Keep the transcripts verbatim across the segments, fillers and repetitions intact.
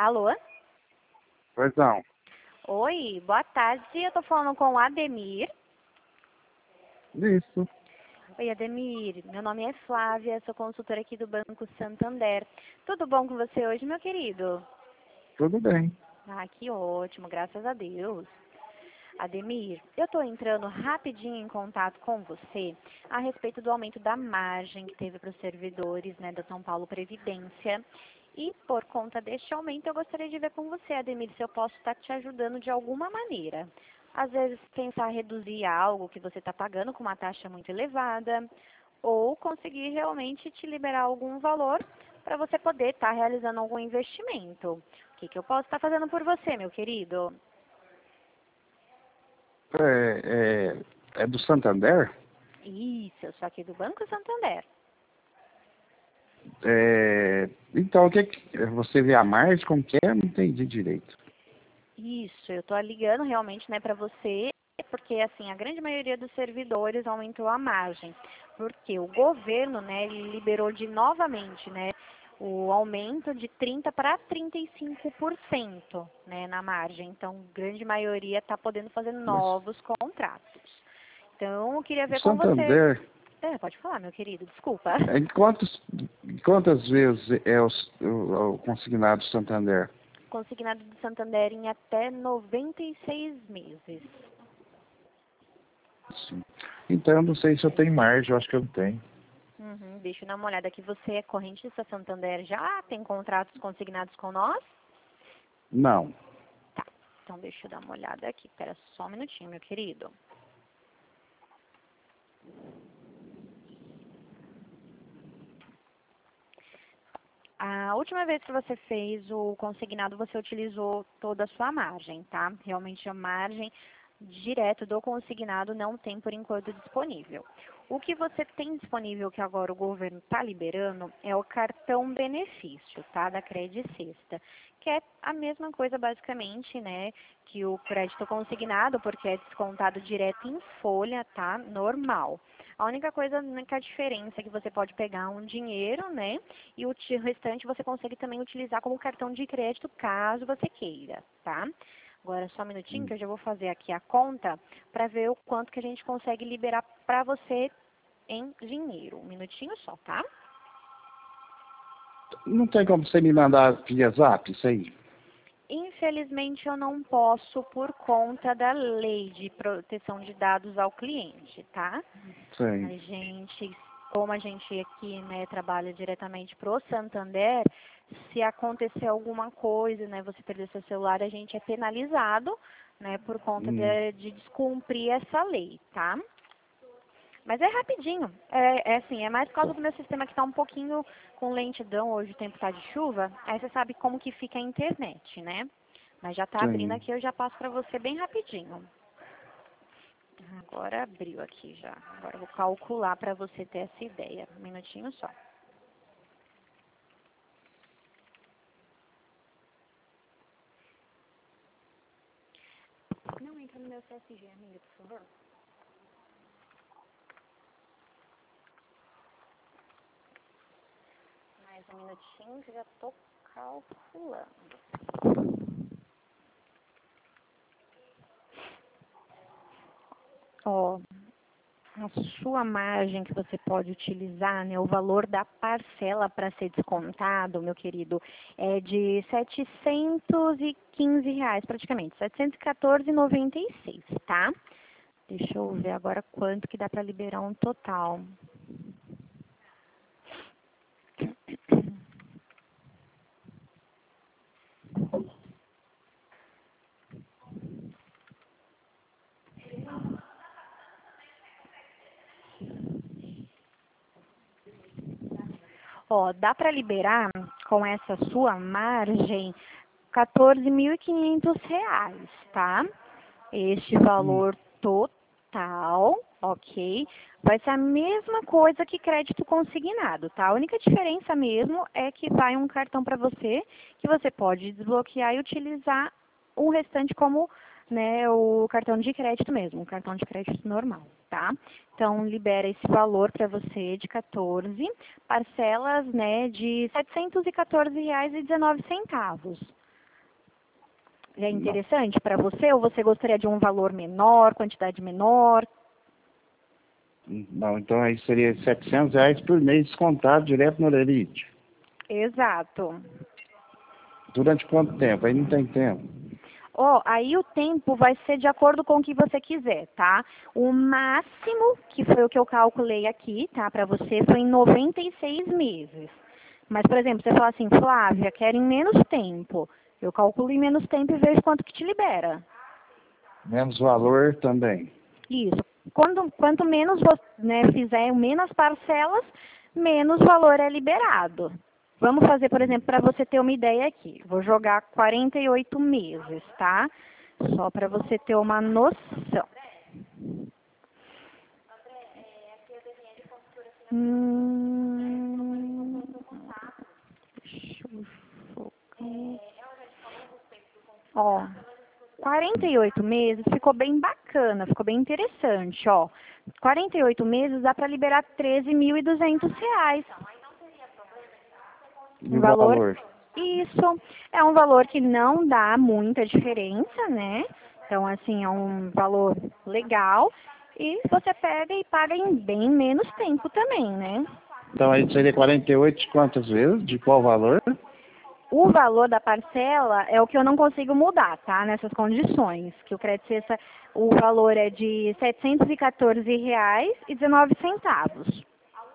Alô? Pois não. Oi, boa tarde. Eu tô falando com o Ademir. Isso. Oi, Ademir. Meu nome é Flávia, sou consultora aqui do Banco Santander. Tudo bom com você hoje, meu querido? Tudo bem. Ah, que ótimo, graças a Deus. Ademir, eu estou entrando rapidinho em contato com você a respeito do aumento da margem que teve para os servidores, né, da São Paulo Previdência. E por conta deste aumento, eu gostaria de ver com você, Ademir, se eu posso estar te ajudando de alguma maneira. Às vezes, pensar em reduzir algo que você está pagando com uma taxa muito elevada, ou conseguir realmente te liberar algum valor para você poder estar realizando algum investimento. O que, que eu posso estar fazendo por você, meu querido? É, é, é do Santander? Isso, eu sou aqui do Banco Santander. É, então, o que que você vê a mais? Como que é? Não entendi direito. Isso, eu estou ligando realmente, né, para você, porque assim, a grande maioria dos servidores aumentou a margem, porque o governo, né, ele liberou de novamente, né, o aumento de trinta para trinta e cinco por cento, né, na margem. Então, a grande maioria está podendo fazer Mas novos contratos. Então, eu queria o ver com você. Santander, É, pode falar, meu querido, desculpa. em, quantos, em quantas vezes é o, o, o consignado Santander? Consignado do Santander em até noventa e seis meses. Sim. Então, eu não sei se eu tenho margem, eu acho que eu não tenho. Uhum, deixa eu dar uma olhada aqui. Você é correntista Santander já? Tem contratos consignados com nós? Não. Tá, então deixa eu dar uma olhada aqui. Espera só um minutinho, meu querido. A última vez que você fez o consignado, você utilizou toda a sua margem, tá? Realmente a margem direto do consignado não tem por enquanto disponível. O que você tem disponível que agora o governo está liberando é o cartão benefício, tá? Da Credit Sexta, que é a mesma coisa basicamente, né? Que o crédito consignado, porque é descontado direto em folha, tá? Normal. A única coisa, a única diferença é que você pode pegar um dinheiro, né? E o restante você consegue também utilizar como cartão de crédito, caso você queira, tá? Agora, só um minutinho que eu já vou fazer aqui a conta para ver o quanto que a gente consegue liberar para você em dinheiro. Um minutinho só, tá? Não tem como você me mandar via zap isso aí? Infelizmente, eu não posso por conta da lei de proteção de dados ao cliente, tá? A Sim. gente, como a gente aqui, né, trabalha diretamente pro Santander, se acontecer alguma coisa, né, você perder seu celular, a gente é penalizado, né, por conta Hum. de, de descumprir essa lei, tá? Mas é rapidinho, é, é assim, é mais por causa do meu sistema que está um pouquinho com lentidão, hoje o tempo está de chuva, aí você sabe como que fica a internet, né? Mas já está abrindo Sim. aqui, eu já passo para você bem rapidinho. Agora abriu aqui já. Agora eu vou calcular para você ter essa ideia. Um minutinho só. Não, entra no meu C S G, amiga, por favor. Mais um minutinho que eu já estou calculando. Ó, a sua margem que você pode utilizar, né, o valor da parcela para ser descontado, meu querido, é de setecentos e quinze reais praticamente, setecentos e quatorze reais e noventa e seis, tá? Deixa eu ver agora quanto que dá para liberar um total. Ó, dá para liberar com essa sua margem quatorze mil e quinhentos reais, tá? Este Hum. valor total, ok? Vai ser a mesma coisa que crédito consignado, tá? A única diferença mesmo é que vai um cartão para você que você pode desbloquear e utilizar o restante como, né, o cartão de crédito mesmo, um cartão de crédito normal, tá? Então, libera esse valor para você de quatorze parcelas, né, de setecentos e quatorze reais e dezenove centavos. É Não. interessante para você ou você gostaria de um valor menor, quantidade menor? Não, então aí seria setecentos reais por mês descontado direto no Lerite. Exato. Durante quanto tempo? Aí não tem tempo. Ó, aí o tempo vai ser de acordo com o que você quiser, tá? O máximo, que foi o que eu calculei aqui, tá, para você, foi em noventa e seis meses. Mas, por exemplo, você fala assim, Flávia, quero em menos tempo. Eu calculo em menos tempo e vejo quanto que te libera. Menos valor também. Isso. Quando, quanto menos você, né, fizer, menos parcelas, menos valor é liberado. Vamos fazer, por exemplo, para você ter uma ideia aqui. Vou jogar quarenta e oito meses, tá? Só para você ter uma noção. Hum, deixa eu focar. Ó, quarenta e oito meses ficou bem bacana, ficou bem interessante, ó. quarenta e oito meses dá para liberar treze mil e duzentos reais. E Um o valor, valor? isso, é um valor que não dá muita diferença, né? Então, assim, é um valor legal e você pega e paga em bem menos tempo também, né? Então aí seria quarenta e oito de quantas vezes? De qual valor? O valor da parcela é o que eu não consigo mudar, tá? Nessas condições, que o crédito cesta, o valor é de setecentos e quatorze reais e dezenove centavos.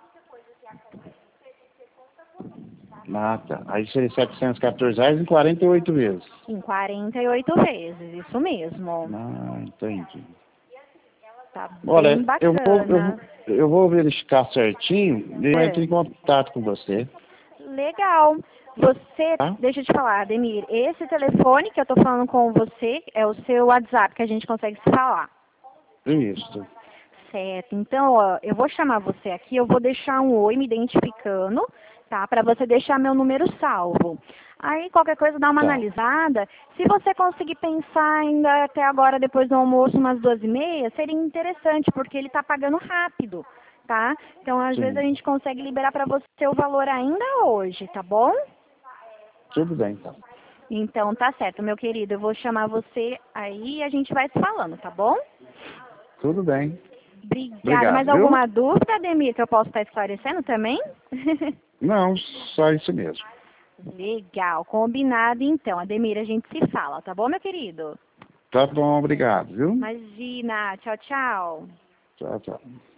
Ah, tá. Aí seria setecentos e quatorze reais em quarenta e oito vezes. Em quarenta e oito vezes, isso mesmo. Ah, entendi. Tá bem Olha, eu vou, eu, bacana. vou- eu vou verificar certinho e eu entro É. em contato com você, Legal. Você, tá? deixa eu te falar, Ademir, esse telefone que eu tô falando com você é o seu WhatsApp que a gente consegue se falar. Isso. Certo. Então, ó, eu vou chamar você aqui, eu vou deixar um oi me identificando, tá? Para você deixar meu número salvo. Aí, qualquer coisa, dá uma Tá. analisada. Se você conseguir pensar ainda até agora, depois do almoço, umas duas e meia, seria interessante, porque ele está pagando rápido, tá? Então, às vezes, a Sim. gente consegue liberar para você o valor ainda hoje, tá bom? Tudo bem, então. Então, tá certo, meu querido. Eu vou chamar você aí e a gente vai se falando, tá bom? Tudo bem. Obrigada. Obrigado, Mais viu? alguma dúvida, Ademir, que eu posso estar esclarecendo também? Não, só isso mesmo. Legal, combinado então. Ademir, a gente se fala, tá bom, meu querido? Tá bom, obrigado, viu? Imagina, tchau, tchau. Tchau, tchau.